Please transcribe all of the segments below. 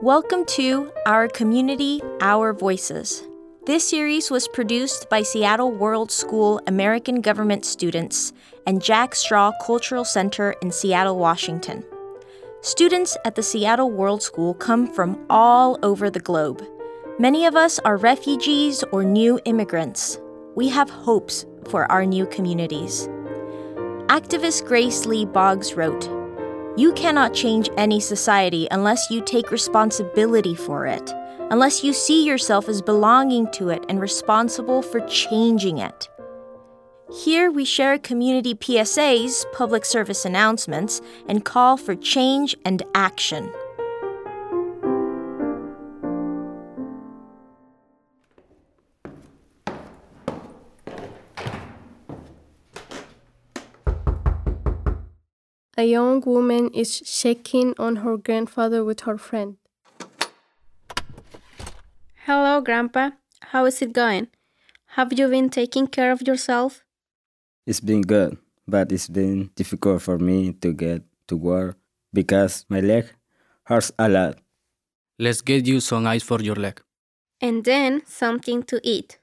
Welcome to Our Community, Our Voices. This series was produced by Seattle World School American Government students and Jack Straw Cultural Center in Seattle, Washington. Students at the Seattle World School come from all over the globe. Many of us are refugees or new immigrants. We have hopes for our new communities. Activist Grace Lee Boggs wrote, "You cannot change any society unless you take responsibility for it, unless you see yourself as belonging to it and responsible for changing it." Here we share community PSAs, public service announcements, and call for change and action. A young woman is checking on her grandfather with her friend. Hello, Grandpa. How is it going? Have you been taking care of yourself? It's been good, but it's been difficult for me to get to work because my leg hurts a lot. Let's get you some ice for your leg. And then something to eat.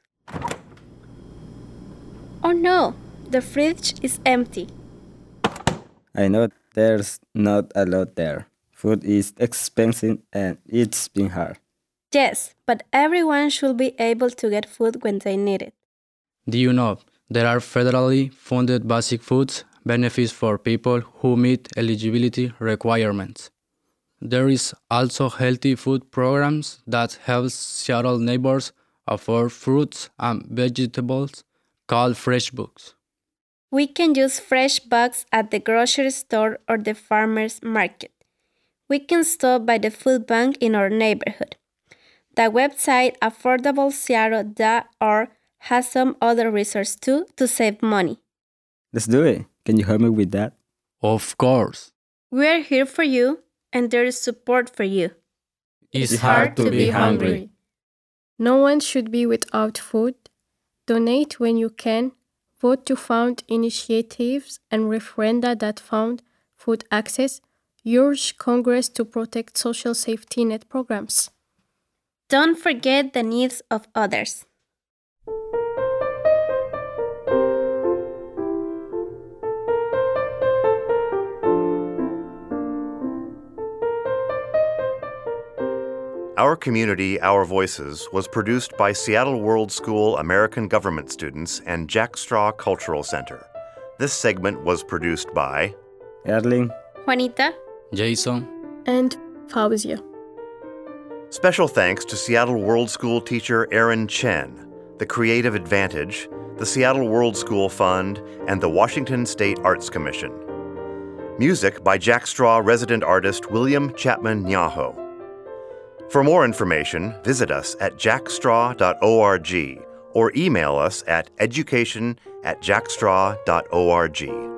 Oh no, the fridge is empty. I know there's not a lot there. Food is expensive and it's been hard. Yes, but everyone should be able to get food when they need it. Do you know there are federally funded basic foods benefits for people who meet eligibility requirements? There is also healthy food programs that help Seattle neighbors afford fruits and vegetables called FreshBooks. We can use fresh bugs at the grocery store or the farmer's market. We can stop by the food bank in our neighborhood. The website affordableseattle.org has some other resources too to save money. Let's do it. Can you help me with that? Of course. We are here for you, and there is support for you. It's hard to be hungry. No one should be without food. Donate when you can. Vote to fund initiatives and referenda that fund food access. Urge Congress to protect social safety net programs. Don't forget the needs of others. Our Community, Our Voices was produced by Seattle World School American Government students and Jack Straw Cultural Center. This segment was produced by Erling, Juanita, Jason, And Fauzia. Special thanks to Seattle World School teacher Erin Chen, the Creative Advantage, the Seattle World School Fund, and the Washington State Arts Commission. Music by Jack Straw resident artist William Chapman Nyaho. For more information, visit us at jackstraw.org or email us at education@jackstraw.org.